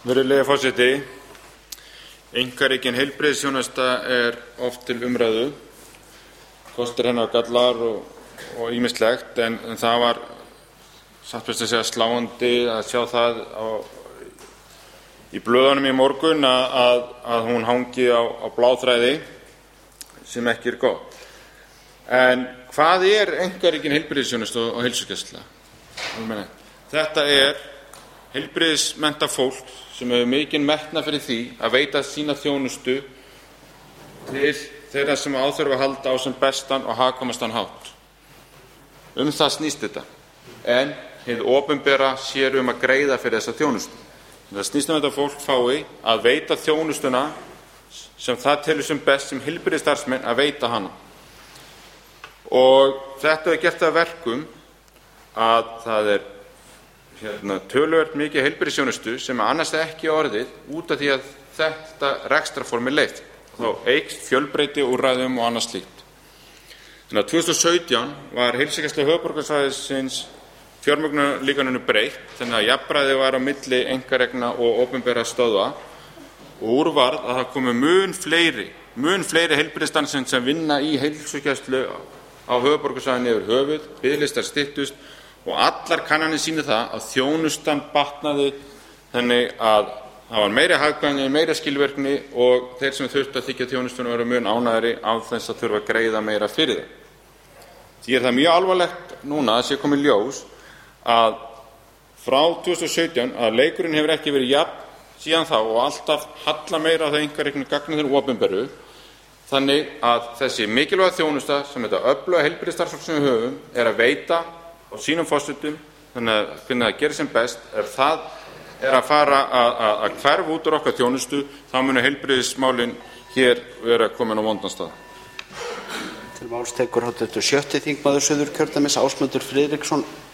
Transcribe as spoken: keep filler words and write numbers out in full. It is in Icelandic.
Virðulegi forseti, einkarekin heilbrigðisþjónusta er oft til umræðu, kostir hennar gallar og ýmislegt, en, en það var satt best að segja sláandi að sjá það á, í blöðunum í morgun að, að, að hún hangi á, á bláþræði sem ekki er gott. En hvað er einkarekin heilbrigðisþjónusta og heilsugæsla? Þetta er heilbrigðismenntað fólk sem hefur mikinn metnað fyrir því að veita sína þjónustu til þeirra sem á þurfa að halda á sem bestan og hagkvæmastan hátt. Um það snýst þetta. En hið opinbera sér um að greiða fyrir þessa þjónustu. Það snýst um þetta fólk fái að veita þjónustuna sem það telur sem best sem heilbrigðisstarfsmenn að veita hana. Og þetta er gert að verkum að það er Hérna, töluvert mikið heilbrigðisþjónustu sem annars ekki orðið út af því að þetta rekstrarform er leyft. Þá eykst fjölbreytni úrræðum og annað slíkt. Þannig að tvö þúsund og sautján var heilsugæsla höfuðborgarsvæðisins fjármögnunarlíkaninu breytt, þannig að jafnræði var á milli einkarekna og opinberra stöðva og úr varð að það komu mun fleiri, mun fleiri heilbrigðisstarfsmenn sem vinna í heilsugæslu á höfuðborgarsvæðinu yfir höfuð, biðlistar styttust og allar kannanir sýna það að þjónustan batnaði þannig að það var meiri hagkvæmni, meiri skilvirkni og þeir sem þurftu að þiggja þjónustuna voru mun ánægðari á þess að þurfa að greiða meira fyrir það. Því er það mjög alvarlegt núna að sé komið ljós að frá tvö þúsund og sautján að leikurinn hefur ekki verið jafn síðan þá og alltaf halla meira á það einkareknu gagni þeirra opinberu, þannig að þessi mikilvæga þjónusta sem þetta öfluga heilbrigðisstarfsfólk sem við höfum er að veita á sínum forsendum, þannig að hvernig það gerir sem best, ef það er að fara að, að, að hverfa út úr okkar þjónustu, þá munu heilbrigðismálin hér vera komin á vondan stað. Til máls tekur háttvirtur sjötti þingmaður Suðurkjördæmis Ásmundur Friðriksson.